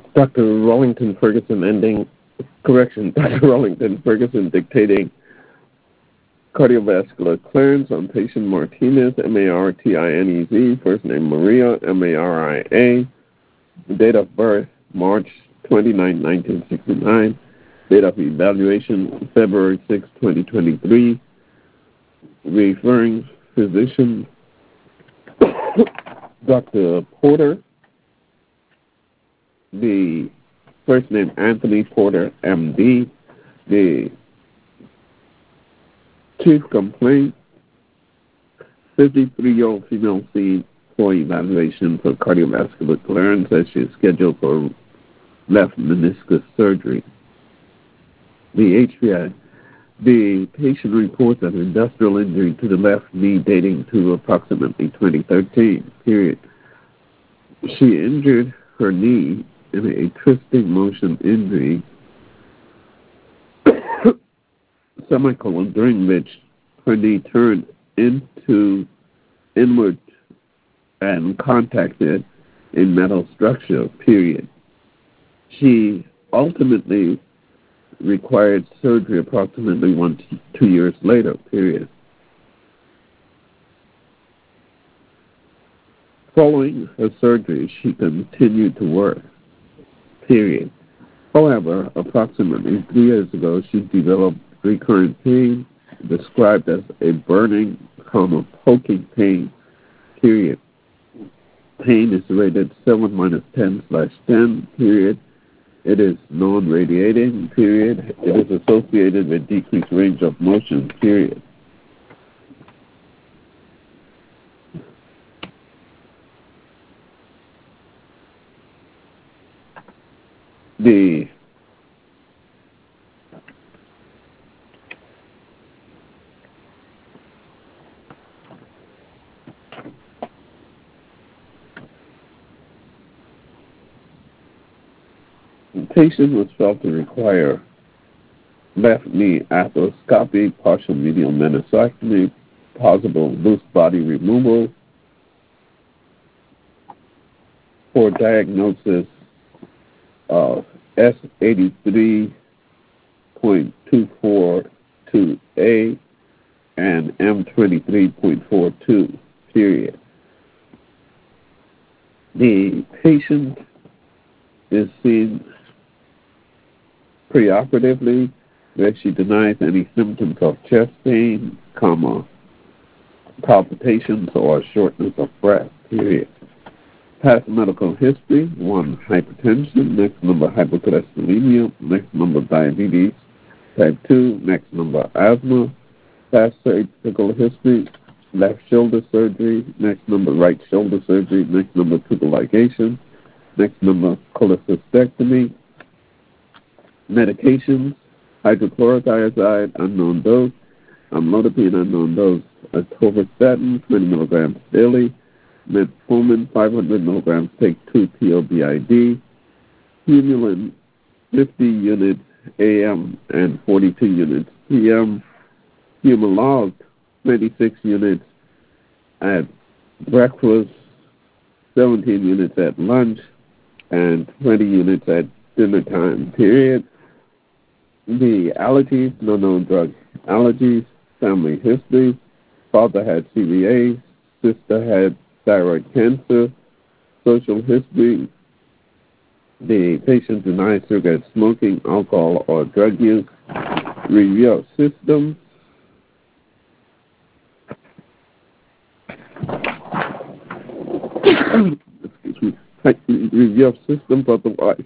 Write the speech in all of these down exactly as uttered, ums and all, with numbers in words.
Doctor Rollington Ferguson ending, correction, Doctor Rollington Ferguson dictating cardiovascular clearance on patient Martinez, M A R T I N E Z, first name Maria, M A R I A, date of birth, March twenty-ninth, nineteen sixty-nine, date of evaluation, February sixth, twenty twenty-three, referring physician, Doctor Porter, the first name Anthony Porter, M D, the chief complaint, fifty-three-year-old female seen for evaluation for cardiovascular clearance as she is scheduled for left meniscus surgery. The H P I, the patient reports an industrial injury to the left knee dating to approximately twenty thirteen, period. She injured her knee in a twisting motion injury, semicolon, during which her knee turned into inward and contacted a metal structure, period. She ultimately required surgery approximately one to two years later, period. Following her surgery, she continued to work, period. However, approximately three years ago, she developed recurrent pain described as a burning, comma, poking pain, period. Pain is rated seven minus ten slash ten, period. It is non-radiating, period. It is associated with decreased range of motion, period. The patient was felt to require left knee arthroscopy, partial medial meniscectomy, possible loose body removal for diagnosis of S eighty-three point two four two A and M twenty-three point four two, period. The patient is seen preoperatively where she denies any symptoms of chest pain, comma, palpitations, or shortness of breath, period. Past medical history, one, hypertension, next number hypercholesterolemia, next number diabetes, type two, next number asthma, past surgical history, left shoulder surgery, next number right shoulder surgery, next number triple ligation, next number cholecystectomy, medications, hydrochloric iodide, unknown dose, amlodipine, unknown dose, atorvastatin, twenty milligrams daily, metformin, five hundred milligrams, take two P O B I D, Humulin, fifty units A M and forty-two units P M, Humalog, twenty-six units at breakfast, seventeen units at lunch, and twenty units at dinner time, period. The allergies, no known drug allergies, family history, father had C V A, sister had thyroid cancer, social history, the patient denies cigarette smoking, alcohol, or drug use, review of systems, excuse me, review of systems otherwise.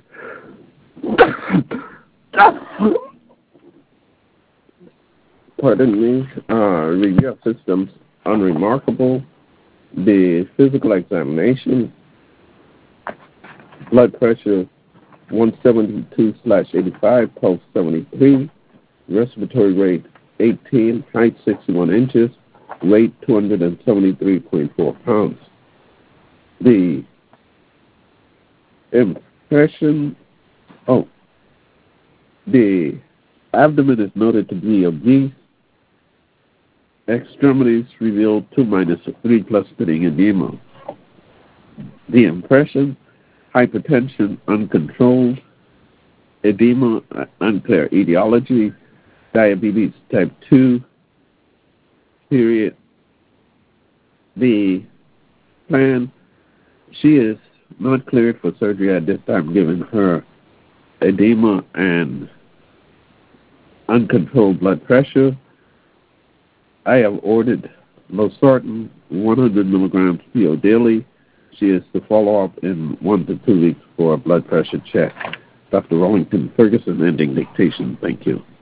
Pardon me, uh, review of systems unremarkable. The physical examination, blood pressure one seventy-two slash eighty-five, pulse seventy-three, respiratory rate eighteen, height sixty-one inches, weight two hundred seventy-three point four pounds. The impression, oh, the abdomen is noted to be obese. Extremities revealed two minus three plus spitting edema. The impression, hypertension uncontrolled, edema, unclear etiology, diabetes type two, period. The plan, she is not cleared for surgery at this time given her edema and uncontrolled blood pressure. I have ordered losartan, one hundred milligrams P O daily. She is to follow up in one to two weeks for a blood pressure check. Doctor Rollington Ferguson, ending dictation. Thank you.